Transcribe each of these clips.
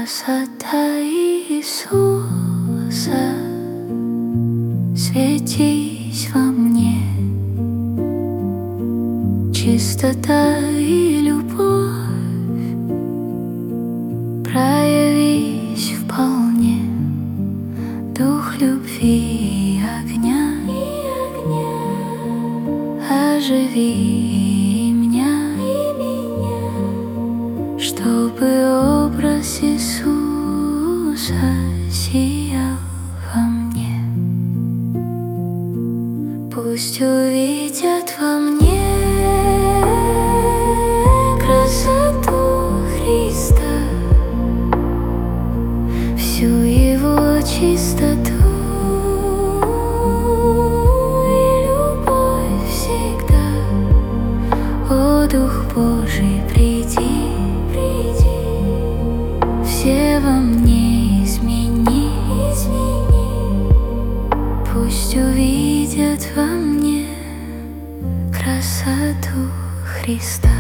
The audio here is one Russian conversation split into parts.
Красота Иисуса, светись во мне, чистота и любовь, проявись вполне, дух любви и огня, оживи меня, чтобы образ Иисуса сиял во мне. Пусть увидят во мне красоту Христа, всю Его чистоту и любовь всегда. О, Дух Божий, приди, все во мне измени, пусть увидят во мне красоту Христа.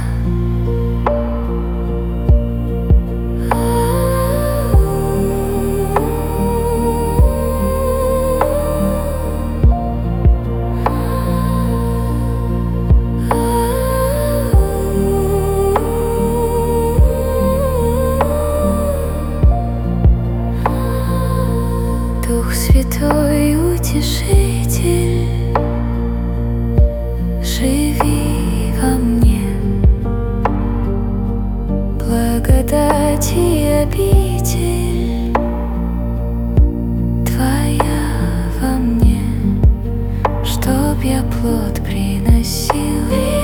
Дух Святой, Утешитель, живи во мне, благодать и обитель Твоя во мне, чтоб я плод приносил,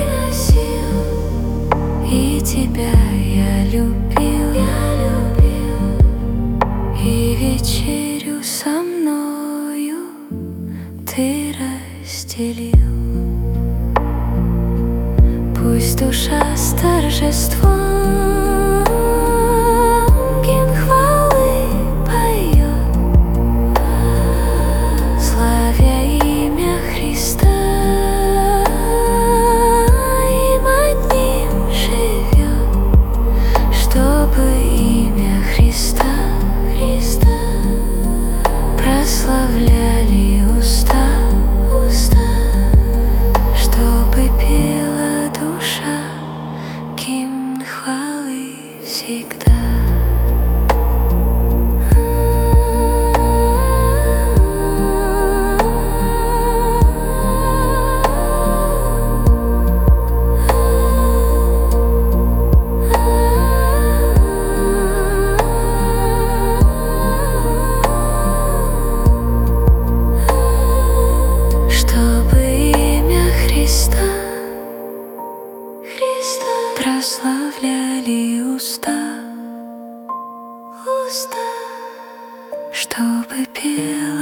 и Тебя я любил, и вечерю со мною Ты разделил. Пусть душа с торжеством гимн хвалы поет, славя имя Христа, им одним живет, чтобы имя Христа прославляли уста, чтобы пела душа гимн хвалы всегда. Прославляли уста, чтобы пел